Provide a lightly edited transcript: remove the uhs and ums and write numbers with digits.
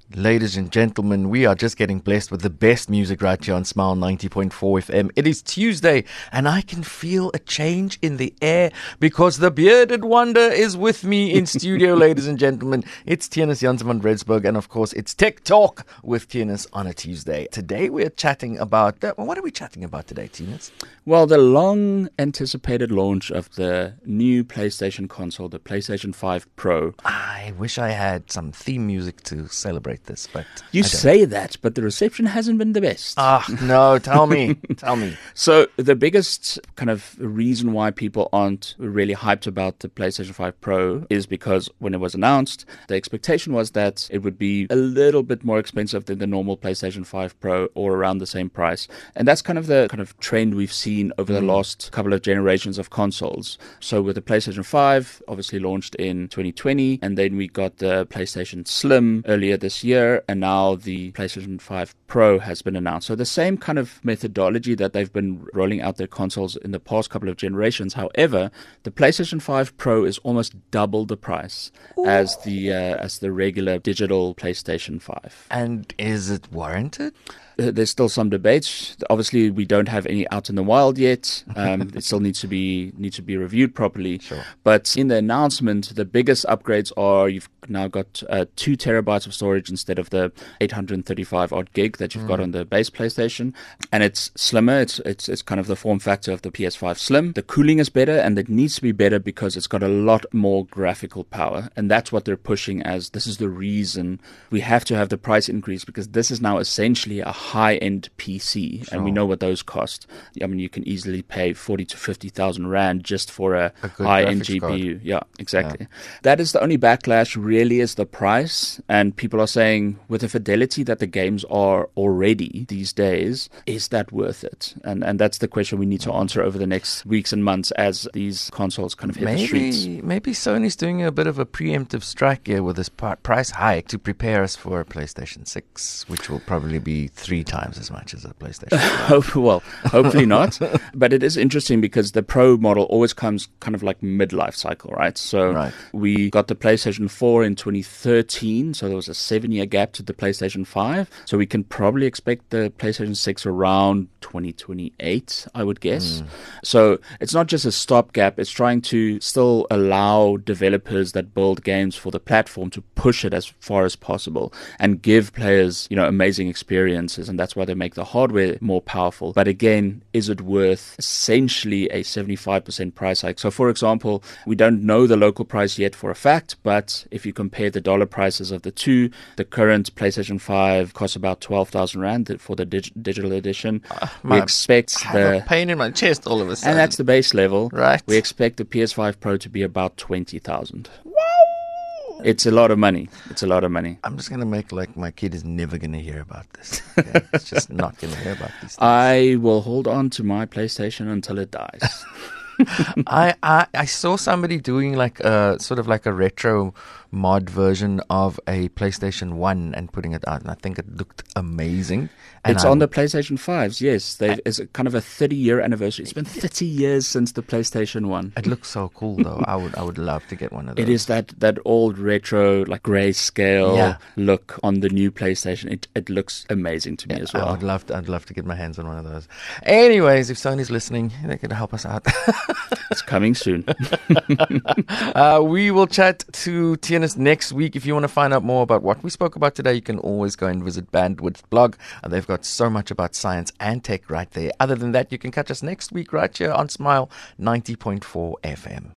Ladies and gentlemen, we are just getting blessed with the best music right here on Smile 90.4 FM. It is Tuesday, and I can feel a change in the air because the bearded wonder is with me in studio, ladies and gentlemen. It's Tienus Jansen van Redsburg, and of course, it's Tech Talk with Tienus on a Tuesday. Today, we're chatting about... what are we chatting about today, Tienus? Well, the long-anticipated launch of the new PlayStation console, the PlayStation 5 Pro. I wish I had some theme music to celebrate this, but you say that, but the reception hasn't been the best. No, tell me. So the biggest kind of reason why people aren't really hyped about the PlayStation 5 Pro is because when it was announced, the expectation was that it would be a little bit more expensive than the normal PlayStation 5 Pro, or around the same price. And that's kind of the trend we've seen over the last couple of generations of consoles. So with the PlayStation 5, obviously launched in 2020, and then we got the PlayStation Slim earlier this year, and now the PlayStation 5 Pro has been announced. So the same kind of methodology that they've been rolling out their consoles in the past couple of generations. However, the PlayStation 5 Pro is almost double the price as the regular digital PlayStation 5. And is it warranted? There's still some debates. Obviously, we don't have any out in the wild yet. It still needs to be reviewed properly. Sure. But in the announcement, the biggest upgrades are you've now got 2 terabytes of storage instead of the 835 odd gig that you've got on the base PlayStation, and it's slimmer. It's kind of the form factor of the PS5 Slim. The cooling is better, and it needs to be better because it's got a lot more graphical power, and that's what they're pushing as this is the reason we have to have the price increase, because this is now essentially a high-end PC, and we know what those cost. I mean, you can easily pay 40 to 50,000 rand just for a high-end GPU. Card. Yeah, exactly. Yeah. That is the only backlash, really, is the price. And people are saying, with the fidelity that the games are already these days, is that worth it? And that's the question we need to answer over the next weeks and months as these consoles kind of hit the streets. Maybe Sony's doing a bit of a preemptive strike here with this price hike to prepare us for a PlayStation 6, which will probably be 3 times as much as a PlayStation. Well, hopefully not. But it is interesting because the Pro model always comes kind of like midlife cycle, right? So we got the PlayStation 4 in 2013, so there was a 7-year gap to the PlayStation 5. So we can probably expect the PlayStation 6 around 2028, I would guess. So it's not just a stopgap, it's trying to still allow developers that build games for the platform to push it as far as possible and give players, amazing experiences, and that's why they make the hardware more powerful. But again, is it worth essentially a 75% price hike? So for example, we don't know the local price yet for a fact, but if you compare the dollar prices of the two, the current PlayStation 5 costs about 12,000 rand for the digital edition. We expect I have a pain in my chest all of a sudden. And that's the base level. Right. We expect the PS5 Pro to be about 20,000. It's a lot of money. I'm just going to make like my kid is never going to hear about this. Okay? It's just not going to hear about these things. I will hold on to my PlayStation until it dies. I saw somebody doing like a sort of like a retro mod version of a PlayStation 1 and putting it out, and I think it looked amazing. And it's on the PlayStation 5s, yes. It's kind of a 30-year anniversary. It's been 30 years since the PlayStation 1. It looks so cool, though. I would love to get one of those. It is that old retro, like grayscale look on the new PlayStation. It looks amazing to me as well. I'd love to get my hands on one of those. Anyways, if Sony's listening, they could help us out. It's coming soon. We will chat to Tienus next week. If you want to find out more about what we spoke about today, you can always go and visit Bandwidth blog. They've got so much about science and tech right there. Other than that, you can catch us next week right here on Smile 90.4 FM.